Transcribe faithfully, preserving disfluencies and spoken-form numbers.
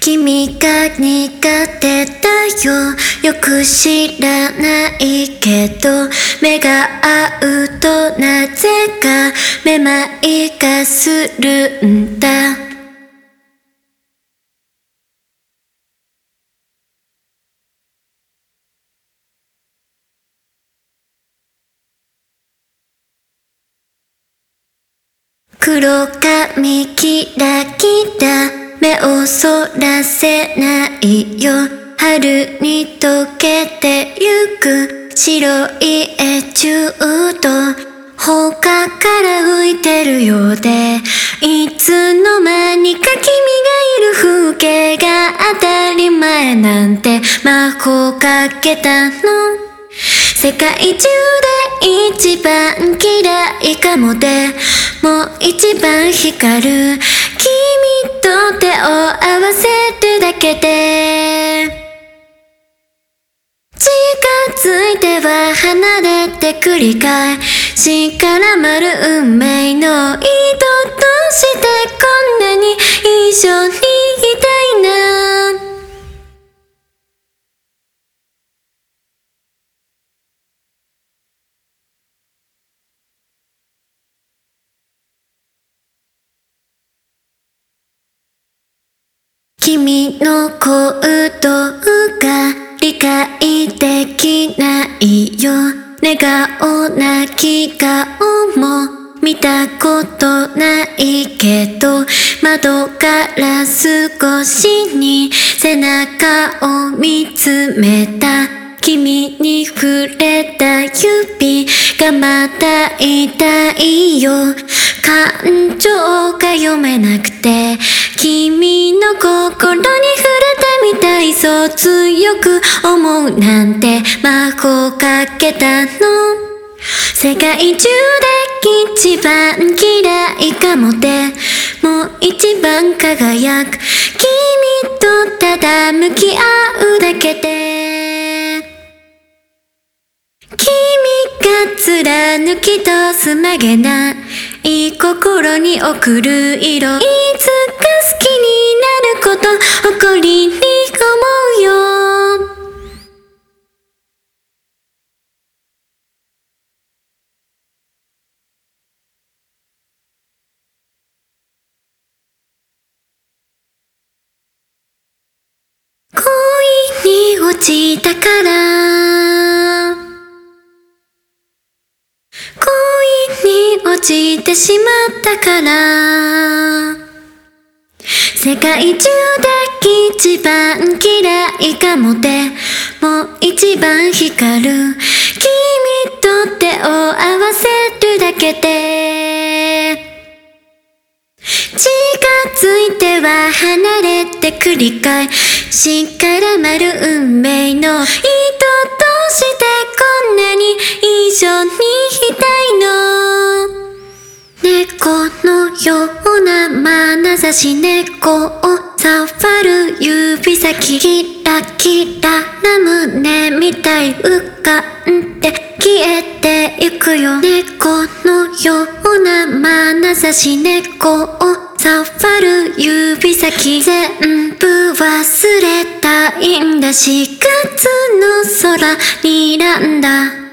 君が苦手だよ。よく知らないけど、目が合うとなぜかめまいがするんだ。黒髪キラキラ、目をそらせないよ。春に溶けてゆく白いエチュード、他から吹いてるようで、いつの間にか君がいる風景が当たり前なんて魔法かけたの。世界中で一番嫌いかもで、もう一番光る君と手を合わせるだけで、近づいては離れて繰り返し絡まる運命の糸としてこんなに一緒にいたいな。君の行動が理解できないよ。寝顔泣き顔も見たことないけど、窓から少しに背中を見つめた君に触れた指がまた痛いよ。感情が読めなくて君の心に触れてみたい、そう強く思うなんて魔法かけたの。世界中で一番嫌いかもで、もう一番輝く君とただ向き合うだけで、君が貫き通す曲げない心に送る色、いつか好きになること誇りに思うよ。恋に落ちたから恋に落ちてしまったから、世界中で一番嫌いかもで、もう一番光る君と手を合わせるだけで、近づいては離れて繰り返し絡まる運命の糸としてこんなに一緒にいたいの。猫のような眼差し、猫を触る指先、キラキラな胸みたい浮かんで消えてゆくよ。猫のような眼差し、猫を触る指先、全部忘れたいんだ。しがつの空にらんだ